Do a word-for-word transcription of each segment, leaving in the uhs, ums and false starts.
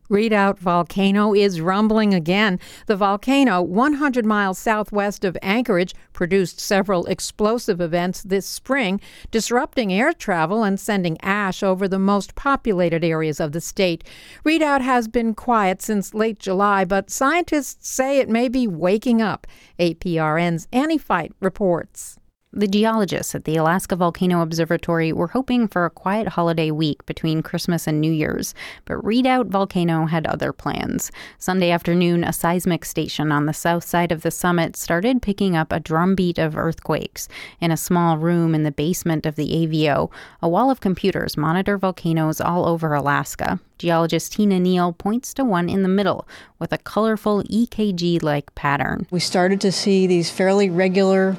Redoubt Volcano is rumbling again. The volcano, one hundred miles southwest of Anchorage, produced several explosive events this spring, disrupting air travel and sending ash over the most populated areas of the state. Redoubt has been quiet since late July, but scientists say it may be waking up. A P R N's Annie Fight reports. The geologists at the Alaska Volcano Observatory were hoping for a quiet holiday week between Christmas and New Year's, but Redoubt Volcano had other plans. Sunday afternoon, a seismic station on the south side of the summit started picking up a drumbeat of earthquakes. In a small room in the basement of the A V O, a wall of computers monitor volcanoes all over Alaska. Geologist Tina Neal points to one in the middle with a colorful E K G-like pattern. We started to see these fairly regular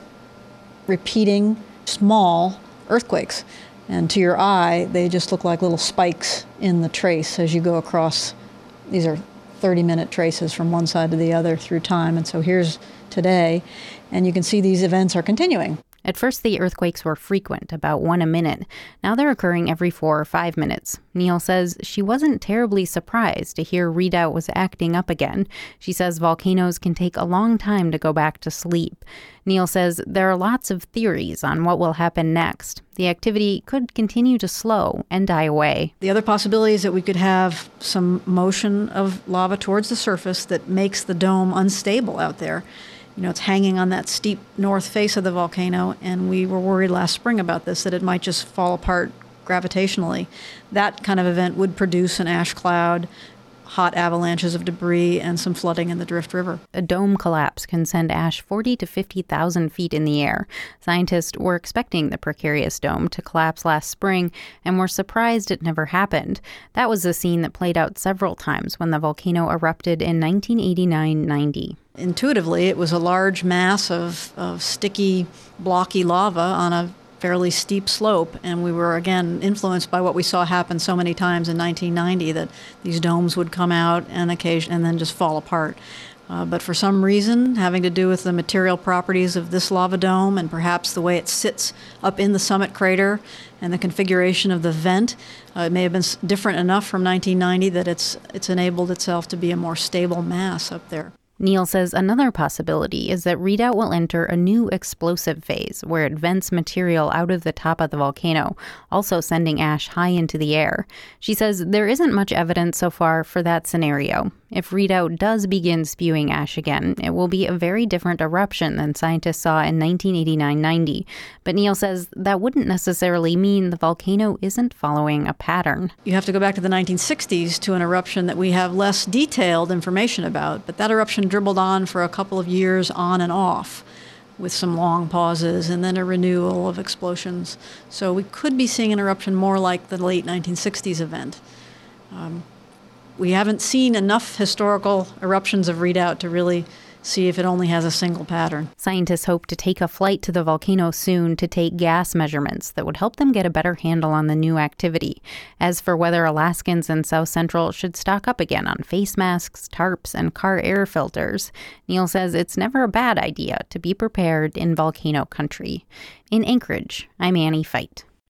repeating small earthquakes. And to your eye, they just look like little spikes in the trace as you go across. These are thirty-minute traces from one side to the other through time. And so here's today, and you can see these events are continuing. At first, the earthquakes were frequent, about one a minute. Now they're occurring every four or five minutes. Neal says she wasn't terribly surprised to hear Redoubt was acting up again. She says volcanoes can take a long time to go back to sleep. Neal says there are lots of theories on what will happen next. The activity could continue to slow and die away. The other possibility is that we could have some motion of lava towards the surface that makes the dome unstable out there. You know, it's hanging on that steep north face of the volcano, and we were worried last spring about this, that it might just fall apart gravitationally. That kind of event would produce an ash cloud, hot avalanches of debris, and some flooding in the Drift River. A dome collapse can send ash forty to fifty thousand feet in the air. Scientists were expecting the precarious dome to collapse last spring and were surprised it never happened. That was a scene that played out several times when the volcano erupted in nineteen eighty-nine ninety. Intuitively, it was a large mass of, of sticky, blocky lava on a fairly steep slope, and we were again influenced by what we saw happen so many times in nineteen ninety, that these domes would come out and occasion and then just fall apart. Uh, but for some reason, having to do with the material properties of this lava dome and perhaps the way it sits up in the summit crater and the configuration of the vent, uh, it may have been different enough from nineteen ninety that it's it's enabled itself to be a more stable mass up there. Neal says another possibility is that Redoubt will enter a new explosive phase where it vents material out of the top of the volcano, also sending ash high into the air. She says there isn't much evidence so far for that scenario. If Redoubt does begin spewing ash again, it will be a very different eruption than scientists saw in nineteen eighty-nine ninety. But Neal says that wouldn't necessarily mean the volcano isn't following a pattern. You have to go back to the nineteen sixties to an eruption that we have less detailed information about, but that eruption dribbled on for a couple of years on and off with some long pauses and then a renewal of explosions. So we could be seeing an eruption more like the late nineteen sixties event. Um, We haven't seen enough historical eruptions of Redoubt to really see if it only has a single pattern. Scientists hope to take a flight to the volcano soon to take gas measurements that would help them get a better handle on the new activity. As for whether Alaskans in South Central should stock up again on face masks, tarps, and car air filters, Neal says it's never a bad idea to be prepared in volcano country. In Anchorage, I'm Annie Fight.